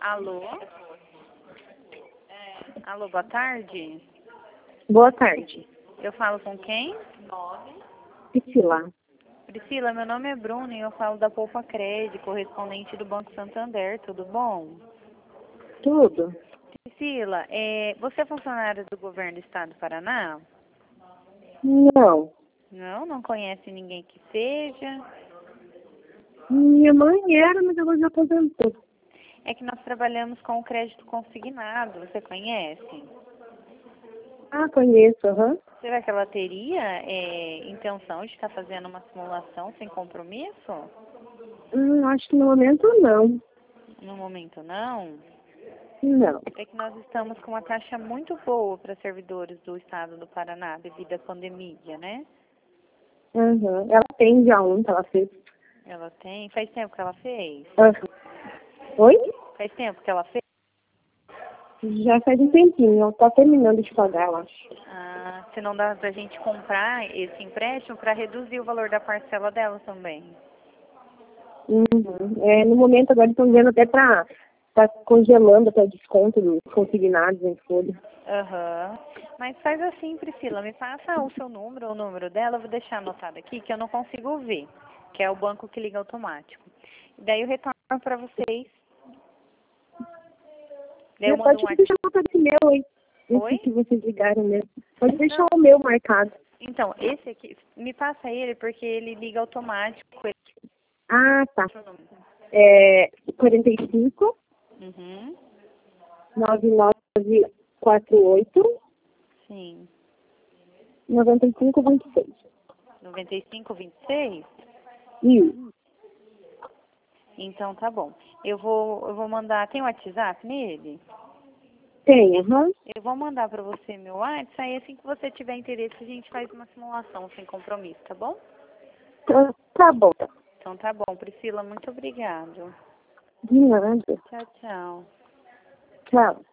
Alô? Alô, boa tarde. Boa tarde. Eu falo com quem? Priscila. Priscila, meu nome é Bruno e eu falo da Poupa Cred, correspondente do Banco Santander, tudo bom? Tudo? Priscila, você é funcionária do governo do estado do Paraná? Não. Não? Não conhece ninguém que seja? Minha mãe era, mas agora já aposentou. É que nós trabalhamos com o crédito consignado, você conhece? Ah, conheço, aham. Será que ela teria intenção de estar fazendo uma simulação sem compromisso? Acho que no momento não. No momento não. Não. É que nós estamos com uma taxa muito boa para servidores do estado do Paraná devido à pandemia, né? Aham. Ela tem já um que ela fez. Ela tem. Faz tempo que ela fez? Aham. Oi? Faz tempo que ela fez? Já faz um tempinho. Ela tá terminando de pagar, eu acho. Ah, se não dá pra gente comprar esse empréstimo para reduzir o valor da parcela dela também. No momento agora estão vendo até tá congelando até o desconto dos consignados em folha. Aham. Mas faz assim, Priscila, me passa o seu número, o número dela, eu vou deixar anotado aqui que eu não consigo ver, que é o banco que liga automático. Daí eu retorno para vocês. Daí eu mando um Pode deixar WhatsApp. o meu aí. Oi? Esse que vocês ligaram mesmo. Pode deixar Não. o meu marcado. Então, esse aqui, me passa ele porque ele liga automático. Ah, tá. Deixa eu ver. 45 Uhum. 9948 Sim. 9526. 9526? Isso. Então tá bom. Eu vou mandar, tem WhatsApp nele? Tem, aham. Eu vou mandar para você meu WhatsApp, aí assim que você tiver interesse a gente faz uma simulação sem compromisso, tá bom? Tá bom. Então tá bom, Priscila, muito obrigada. De nada. Tchau, tchau. Tchau.